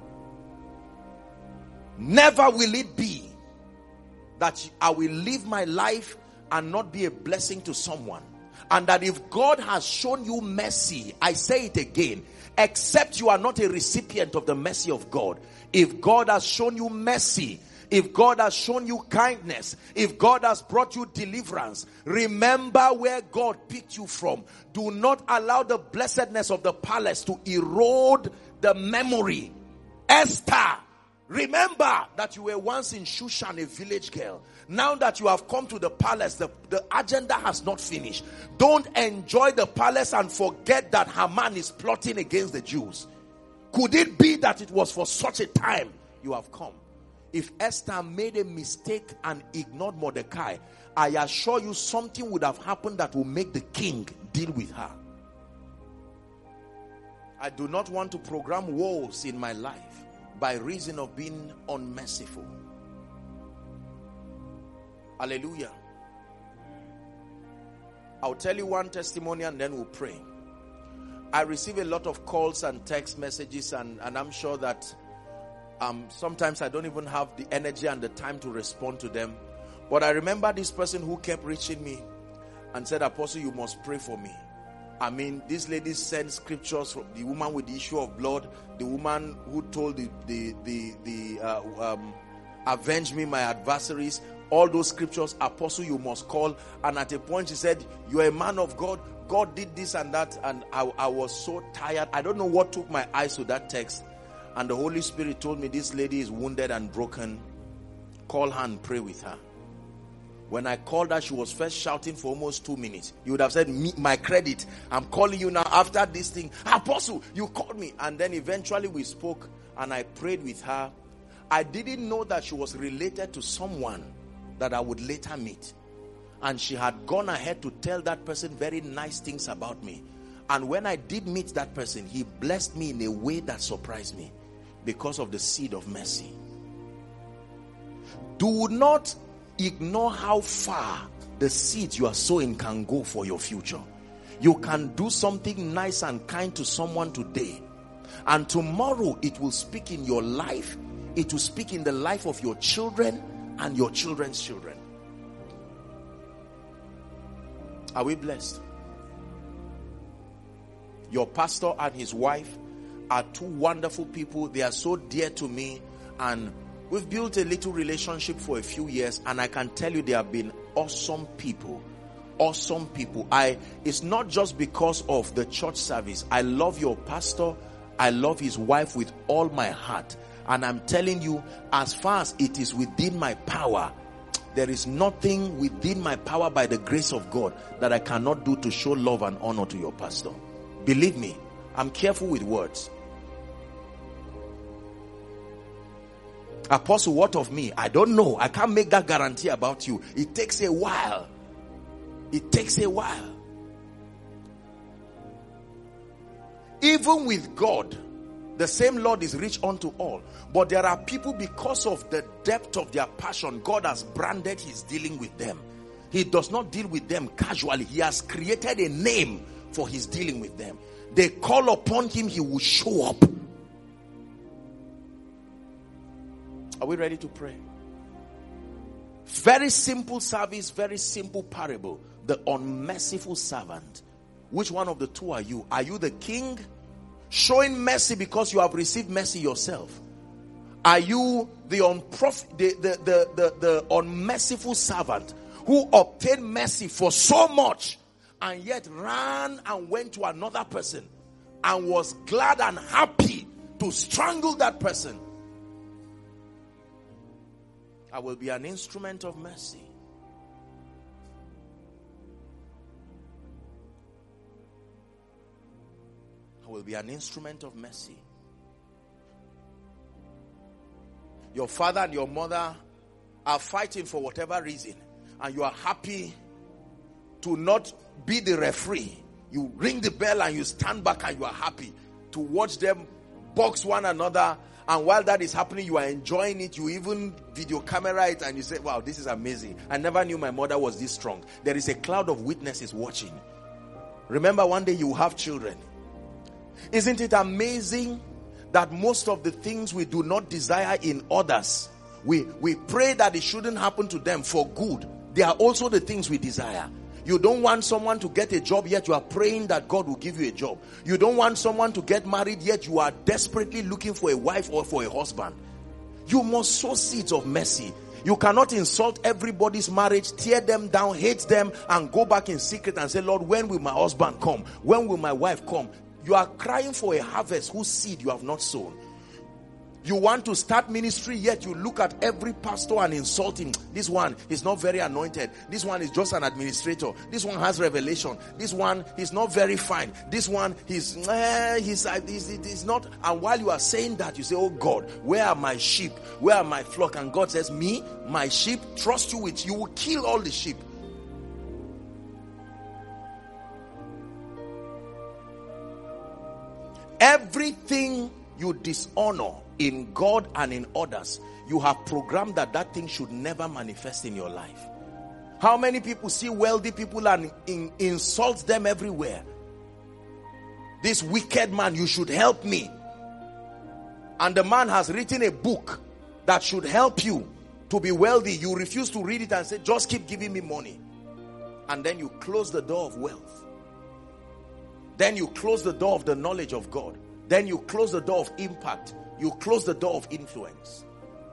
Never will it be that I will live my life and not be a blessing to someone. And that if God has shown you mercy, I say it again, except you are not a recipient of the mercy of God. If God has shown you mercy, if God has shown you kindness, if God has brought you deliverance, remember where God picked you from. Do not allow the blessedness of the palace to erode the memory. Esther, remember that you were once in Shushan, a village girl. Now that you have come to the palace, the, the agenda has not finished. Don't enjoy the palace and forget that Haman is plotting against the Jews. Could it be that it was for such a time you have come? If Esther made a mistake and ignored Mordecai, I assure you something would have happened that will make the king deal with her. I do not want to program woes in my life by reason of being unmerciful. Hallelujah. I'll tell you one testimony and then we'll pray. I receive a lot of calls and text messages, and, and I'm sure that um, sometimes I don't even have the energy and the time to respond to them. But I remember this person who kept reaching me and said, Apostle, you must pray for me. I mean, this lady sent scriptures from the woman with the issue of blood, the woman who told the the the, the uh, um, avenge me my adversaries. All those scriptures, apostle, you must call. And at a point she said, you're a man of God. God did this and that. And I, I was so tired. I don't know what took my eyes to that text. And the Holy Spirit told me this lady is wounded and broken. Call her and pray with her. When I called her, she was first shouting for almost two minutes. You would have said, me, my credit. I'm calling you now after this thing. Apostle, you called me. And then eventually we spoke and I prayed with her. I didn't know that she was related to someone that I would later meet. And she had gone ahead to tell that person very nice things about me. And when I did meet that person, he blessed me in a way that surprised me because of the seed of mercy. Do not ignore how far the seeds you are sowing can go for your future. You can do something nice and kind to someone today, and tomorrow it will speak in your life. It will speak in the life of your children and your children's children. Are we blessed? Your pastor and his wife are two wonderful people. They are so dear to me, and we've built a little relationship for a few years, and I can tell you they have been awesome people. Awesome people. I it's not just because of the church service. I love your pastor. I love his wife with all my heart. And I'm telling you, as far as it is within my power, there is nothing within my power by the grace of God that I cannot do to show love and honor to your pastor. Believe me, I'm careful with words. Apostle, what of me? I don't know. I can't make that guarantee about you. It takes a while. It takes a while. Even with God, the same Lord is rich unto all. But there are people, because of the depth of their passion, God has branded his dealing with them. He does not deal with them casually. He has created a name for his dealing with them. They call upon him, he will show up. Are we ready to pray? Very simple service, very simple parable. The unmerciful servant. Which one of the two are you? Are you the king, showing mercy because you have received mercy yourself? Are you the, unprof- the, the, the, the, the unmerciful servant who obtained mercy for so much and yet ran and went to another person and was glad and happy to strangle that person? I will be an instrument of mercy. I will be an instrument of mercy. Your father and your mother are fighting for whatever reason, and you are happy to not be the referee. You ring the bell and you stand back and you are happy to watch them box one another. And while that is happening, you are enjoying it. You even video camera it and you say, wow, this is amazing. I never knew my mother was this strong. There is a cloud of witnesses watching. Remember, one day you will have children. Isn't it amazing that most of the things we do not desire in others, we, we pray that it shouldn't happen to them for good. They are also the things we desire. You don't want someone to get a job, yet you are praying that God will give you a job. You don't want someone to get married, yet you are desperately looking for a wife or for a husband. You must sow seeds of mercy. You cannot insult everybody's marriage, tear them down, hate them, and go back in secret and say, Lord, when will my husband come? When will my wife come? You are crying for a harvest whose seed you have not sown. You want to start ministry, yet you look at every pastor and insult him. This one is not very anointed. This one is just an administrator. This one has revelation. This one is not very fine. This one he's eh, he's, he's, he's not. And while you are saying that, you say, oh God, where are my sheep? Where are my flock? And God says, me, my sheep, trust you with. You will kill all the sheep. Everything you dishonor in God and in others, you have programmed that that thing should never manifest in your life. How many people see wealthy people and in, insult them everywhere? This wicked man, you should help me. And the man has written a book that should help you to be wealthy. You refuse to read it and say, just keep giving me money. And then you close the door of wealth. Then you close the door of the knowledge of God. Then you close the door of impact. You close the door of influence.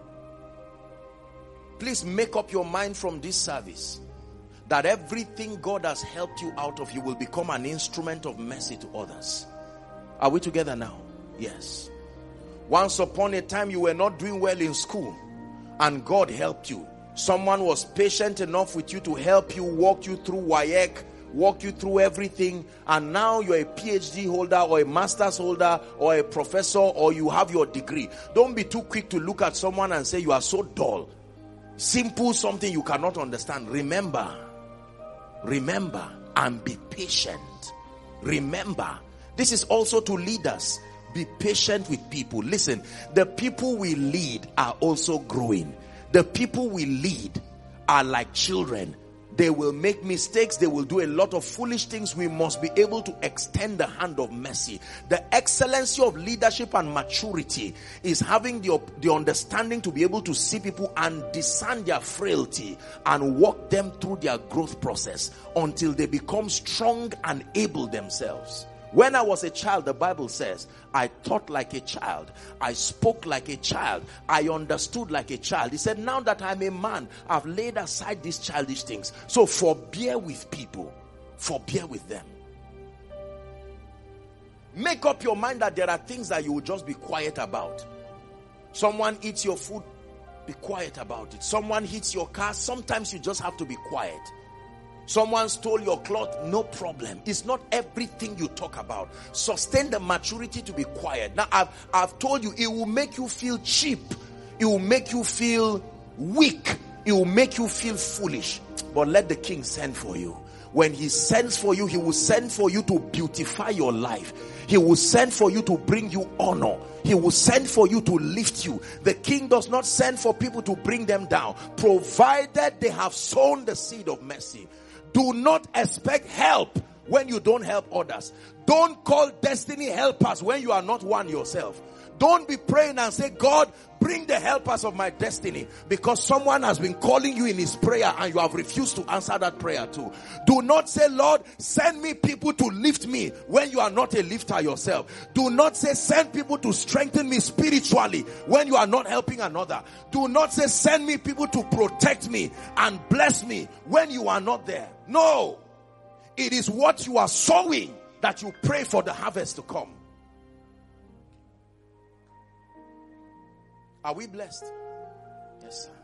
Please make up your mind from this service that everything God has helped you out of, you will become an instrument of mercy to others. Are we together now? Yes. Once upon a time you were not doing well in school and God helped you. Someone was patient enough with you to help you, walk you through W A E C, walk you through everything, and now you're a P H D holder or a master's holder or a professor, or you have your degree. Don't be too quick to look at someone and say you are so dull. Simple something you cannot understand. Remember, remember and be patient. Remember, this is also to leaders. Be patient with people. Listen, the people we lead are also growing. The people we lead are like children. They will make mistakes. They will do a lot of foolish things. We must be able to extend the hand of mercy. The excellency of leadership and maturity is having the, the understanding to be able to see people and discern their frailty and walk them through their growth process until they become strong and able themselves. When I was a child, the Bible says, I thought like a child. I spoke like a child. I understood like a child. He said, now that I'm a man, I've laid aside these childish things. So forbear with people. Forbear with them. Make up your mind that there are things that you will just be quiet about. Someone eats your food, be quiet about it. Someone hits your car, sometimes you just have to be quiet. Someone stole your cloth, no problem. It's not everything you talk about. Sustain the maturity to be quiet. Now, I've, I've told you, it will make you feel cheap. It will make you feel weak. It will make you feel foolish. But let the king send for you. When he sends for you, he will send for you to beautify your life. He will send for you to bring you honor. He will send for you to lift you. The king does not send for people to bring them down, provided they have sown the seed of mercy. Do not expect help when you don't help others. Don't call destiny helpers when you are not one yourself. Don't be praying and say, God, bring the helpers of my destiny, because someone has been calling you in his prayer and you have refused to answer that prayer too. Do not say, Lord, send me people to lift me when you are not a lifter yourself. Do not say, send people to strengthen me spiritually when you are not helping another. Do not say, send me people to protect me and bless me when you are not there. No. It is what you are sowing that you pray for the harvest to come. Are we blessed? Yes, sir.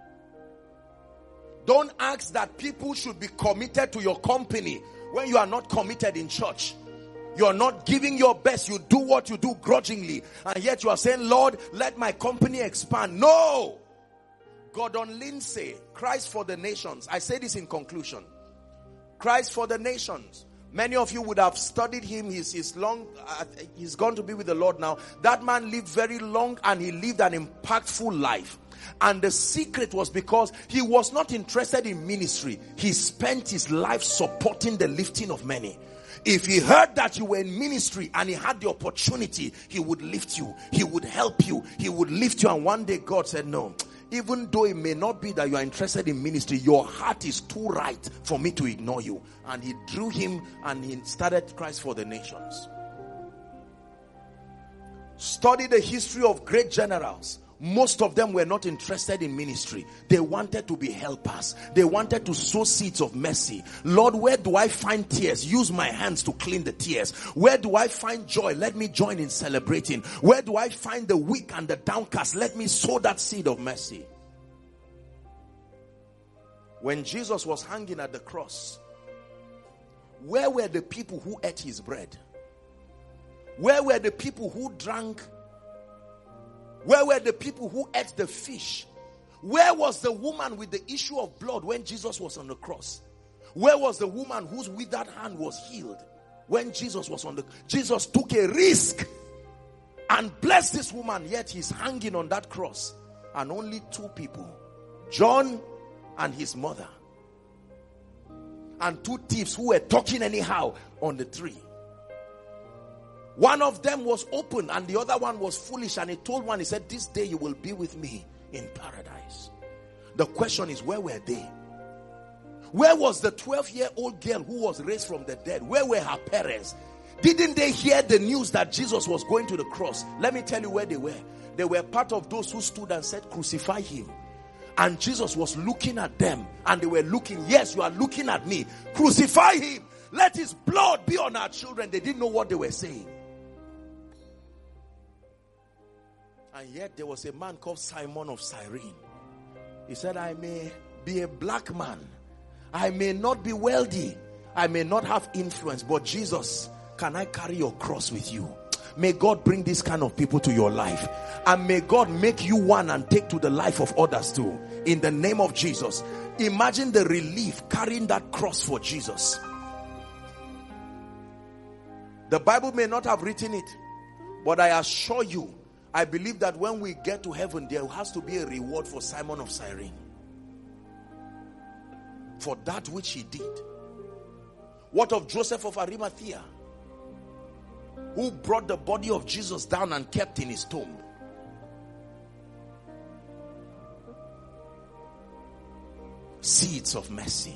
Don't ask that people should be committed to your company when you are not committed in church. You are not giving your best. You do what you do grudgingly, and yet you are saying, Lord, let my company expand. No. Gordon Lindsay, Christ for the Nations. I say this in conclusion. Christ for the Nations. Many of you would have studied him. He's, he's long, uh, he's gone to be with the Lord now. That man lived very long and he lived an impactful life. And the secret was because he was not interested in ministry. He spent his life supporting the lifting of many. If he heard that you were in ministry and he had the opportunity, he would lift you. He would help you. He would lift you. And one day God said, no. Even though it may not be that you are interested in ministry, your heart is too right for me to ignore you. And he drew him and he started Christ for the Nations. Study the history of great generals. Most of them were not interested in ministry. They wanted to be helpers. They wanted to sow seeds of mercy. Lord, where do I find tears? Use my hands to clean the tears. Where do I find joy? Let me join in celebrating. Where do I find the weak and the downcast? Let me sow that seed of mercy. When Jesus was hanging at the cross, where were the people who ate his bread? Where were the people who drank? Where were the people who ate the fish? Where was the woman with the issue of blood when Jesus was on the cross? Where was the woman whose withered hand was healed when Jesus was on the... Jesus took a risk and blessed this woman, yet he's hanging on that cross. And only two people, John and his mother, and two thieves who were talking anyhow on the tree. One of them was open and the other one was foolish, and he told one, he said, this day you will be with me in paradise. The question is, where were they? Where was the twelve year old girl who was raised from the dead? Where were her parents? Didn't they hear the news that Jesus was going to the cross? Let me tell you where they were. They were part of those who stood and said, crucify him. And Jesus was looking at them, and they were looking, yes, you are looking at me. Crucify him. Let his blood be on our children. They didn't know what they were saying. And yet there was a man called Simon of Cyrene. He said, I may be a black man. I may not be wealthy. I may not have influence. But Jesus, can I carry your cross with you? May God bring this kind of people to your life. And may God make you one and take to the life of others too. In the name of Jesus. Imagine the relief carrying that cross for Jesus. The Bible may not have written it, but I assure you, I believe that when we get to heaven, there has to be a reward for Simon of Cyrene. For that which he did. What of Joseph of Arimathea, who brought the body of Jesus down and kept in his tomb? Seeds of mercy.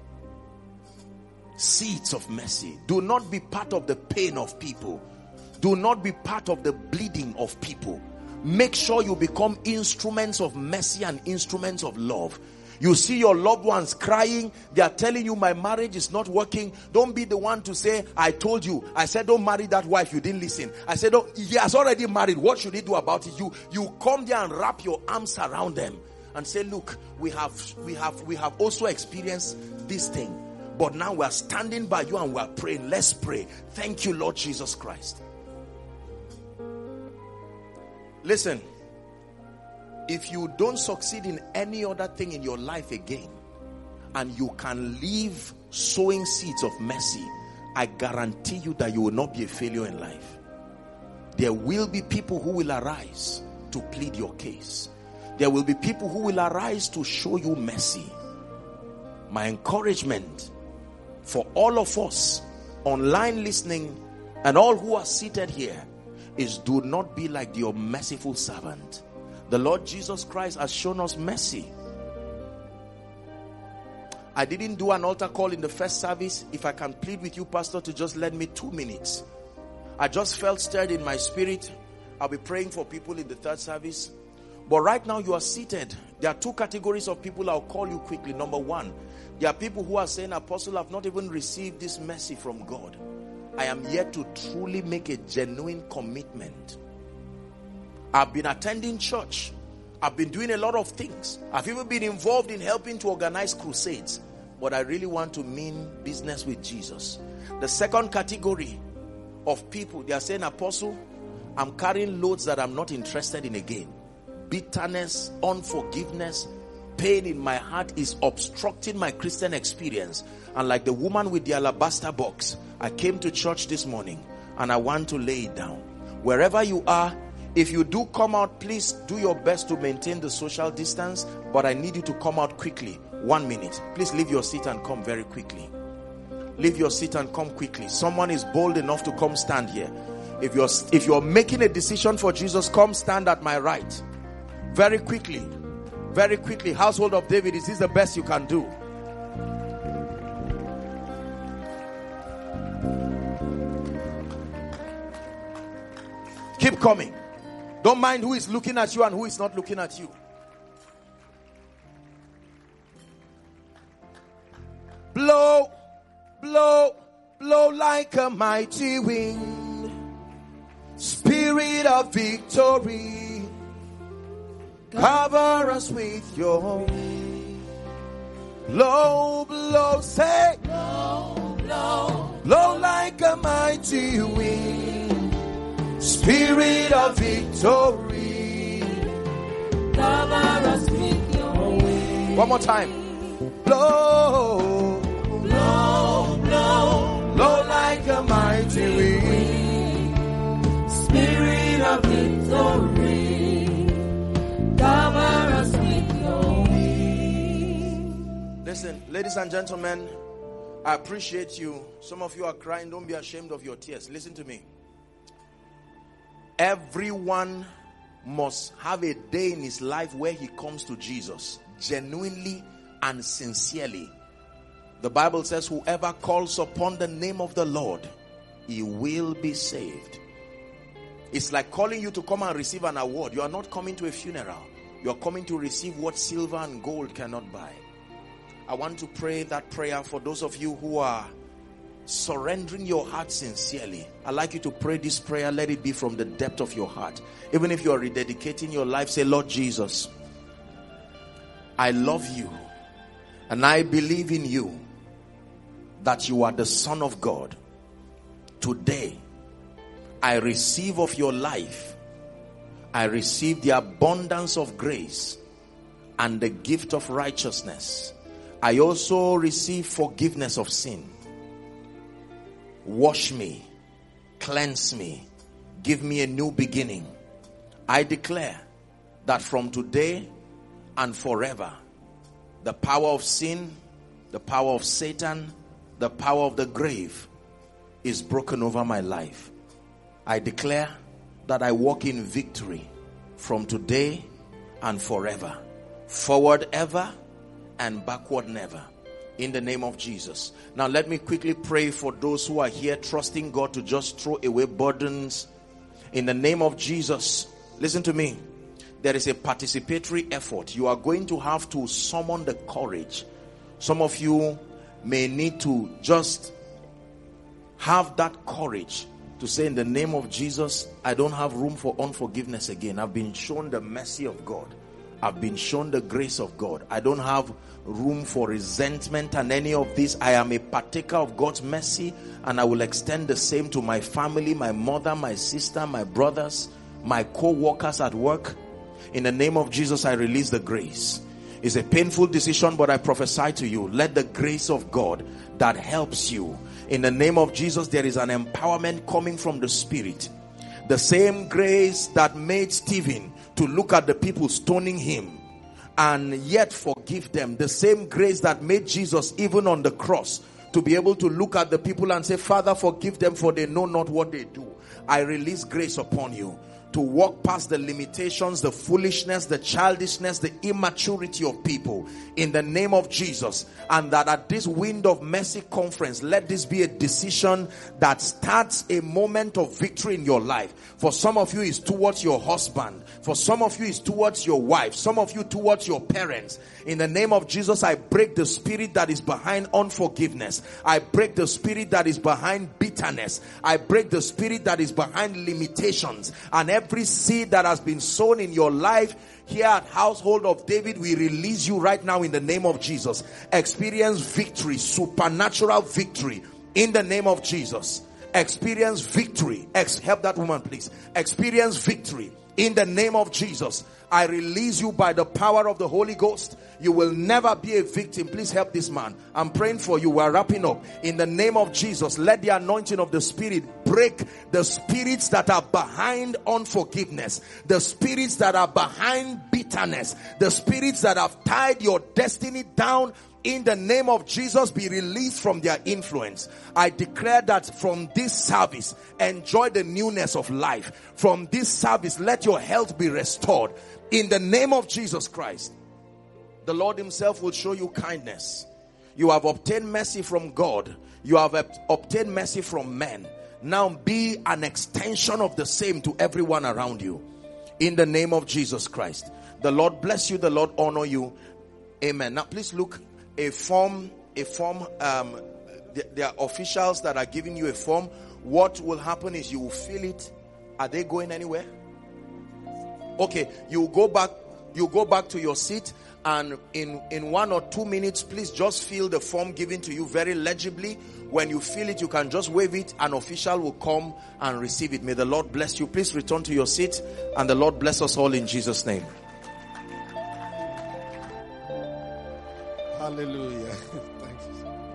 Seeds of mercy. Do not be part of the pain of people. Do not be part of the bleeding of people. Make sure you become instruments of mercy and instruments of love. You see your loved ones crying. They are telling you, my marriage is not working. Don't be the one to say, I told you. I said, don't marry that wife. You didn't listen. I said, oh, he has already married. What should he do about it? You, you come there and wrap your arms around them and say, look, we have, we have, we have also experienced this thing. But now we are standing by you and we are praying. Let's pray. Thank you, Lord Jesus Christ. Listen. If you don't succeed in any other thing in your life again, and you can live sowing seeds of mercy, I guarantee you that you will not be a failure in life. There will be people who will arise to plead your case. There will be people who will arise to show you mercy. My encouragement for all of us online listening and all who are seated here is, do not be like the unmerciful servant. The Lord Jesus Christ has shown us mercy. I didn't do an altar call in the first service. If I can plead with you, Pastor, to just lend me two minutes. I just felt stirred in my spirit. I'll be praying for people in the third service. But right now you are seated. There are two categories of people I'll call you quickly. Number one, there are people who are saying, Apostle, I've not even received this mercy from God. I am yet to truly make a genuine commitment. I've been attending church. I've been doing a lot of things. I've even been involved in helping to organize crusades. But I really want to mean business with Jesus. The second category of people, they are saying, Apostle, I'm carrying loads that I'm not interested in again. Bitterness, unforgiveness, pain in my heart is obstructing my Christian experience. And like the woman with the alabaster box, I came to church this morning and I want to lay it down. Wherever you are, if you do come out, please do your best to maintain the social distance, but I need you to come out quickly. One minute. Please leave your seat and come very quickly. Leave your seat and come quickly. Someone is bold enough to come stand here. If you're, if you're making a decision for Jesus, come stand at my right. Very quickly. Very quickly. Household of David, is this the best you can do? Keep coming. Don't mind who is looking at you and who is not looking at you. Blow, blow, blow like a mighty wind. Spirit of victory, cover us with your wings. Blow, blow, say, blow, blow, blow like a mighty wind. Spirit of victory, cover us with your wings. One more time. Blow, blow, blow, blow like a mighty wind. Spirit of victory, cover us with your wings. Listen, ladies and gentlemen, I appreciate you. Some of you are crying. Don't be ashamed of your tears. Listen to me. Everyone must have a day in his life where he comes to Jesus genuinely and sincerely. The Bible says, whoever calls upon the name of the Lord, he will be saved. It's like calling you to come and receive an award. You are not coming to a funeral. You are coming to receive what silver and gold cannot buy. I want to pray that prayer for those of you who are surrendering your heart sincerely. I'd like you to pray this prayer. Let it be from the depth of your heart. Even if you are rededicating your life, say, Lord Jesus, I love you and I believe in you that you are the Son of God. Today, I receive of your life. I receive the abundance of grace and the gift of righteousness. I also receive forgiveness of sin. Wash me, cleanse me, give me a new beginning. I declare that from today and forever, the power of sin, the power of Satan, the power of the grave is broken over my life. I declare that I walk in victory from today and forever, forward ever and backward never, in the name of Jesus. Now let me quickly pray for those who are here trusting God to just throw away burdens. In the name of Jesus, listen to me. There is a participatory effort. You are going to have to summon the courage. Some of you may need to just have that courage to say, in the name of Jesus, I don't have room for unforgiveness again. I've been shown the mercy of God. I've been shown the grace of God. I don't have room for resentment and any of this. I am a partaker of God's mercy, and I will extend the same to my family, my mother, my sister, my brothers, my co-workers at work. In the name of Jesus, I release the grace. It's a painful decision, but I prophesy to you, let the grace of God that helps you. In the name of Jesus, there is an empowerment coming from the Spirit. The same grace that made Stephen to look at the people stoning him and yet forgive them. The same grace that made Jesus, even on the cross, to be able to look at the people and say, Father, forgive them, for they know not what they do. I release grace upon you to walk past the limitations, the foolishness, the childishness, the immaturity of people in the name of Jesus. And that at this Wind of Mercy conference, let this be a decision that starts a moment of victory in your life. For some of you, it's towards your husband. For some of you, it's towards your wife. Some of you, towards your parents. In the name of Jesus, I break the spirit that is behind unforgiveness. I break the spirit that is behind bitterness. I break the spirit that is behind limitations. And every seed that has been sown in your life here at Household of David, we release you right now in the name of Jesus. Experience victory, supernatural victory in the name of Jesus. Experience victory. Ex- help that woman, please. Experience victory in the name of Jesus. I release you by the power of the Holy Ghost. You will never be a victim. Please help this man. I'm praying for you. We're wrapping up. In the name of Jesus, let the anointing of the Spirit break the spirits that are behind unforgiveness, the spirits that are behind bitterness, the spirits that have tied your destiny down. In the name of Jesus, be released from their influence. I declare that from this service, enjoy the newness of life. From this service, let your health be restored. In the name of Jesus Christ, the Lord himself will show you kindness. You have obtained mercy from God. You have obtained mercy from men. Now be an extension of the same to everyone around you. In the name of Jesus Christ. The Lord bless you. The Lord honor you. Amen. Now please look. A form, a form, um, there are officials that are giving you a form. What will happen is you will fill it. Are they going anywhere? Okay, you go back, you go back to your seat, and in, in one or two minutes, please just fill the form given to you very legibly. When you fill it, you can just wave it. An official will come and receive it. May the Lord bless you. Please return to your seat, and the Lord bless us all in Jesus' name. Hallelujah. Thank you.